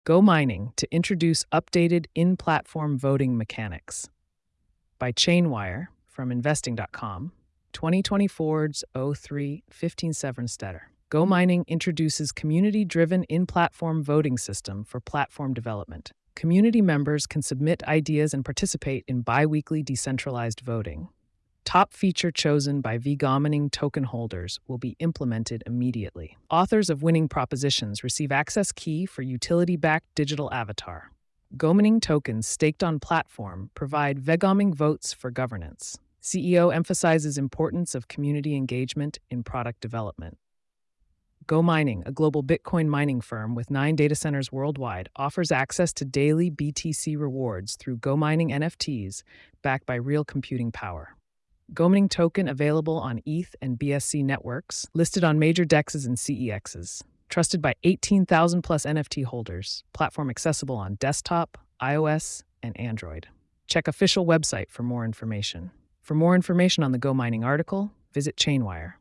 Go Mining to introduce updated in-platform voting mechanics. By Chainwire from investing.com, 2024's 03-15-7 Go Mining introduces community-driven in-platform voting system for platform development. Community members can submit ideas and participate in bi-weekly decentralized voting. Top feature chosen by Vgomining token holders will be implemented immediately. Authors of winning propositions receive access key for utility-backed digital avatar. Gomining tokens staked on platform provide Vgoming votes for governance. CEO emphasizes importance of community engagement in product development. Go Mining, a global Bitcoin mining firm with 9 data centers worldwide, offers access to daily BTC rewards through Go Mining NFTs backed by real computing power. Gomining token available on ETH and BSC networks, listed on major DEXs and CEXs. Trusted by 18,000 plus NFT holders. Platform accessible on desktop, iOS, and Android. Check official website for more information. For more information on the Go Mining article, visit Chainwire.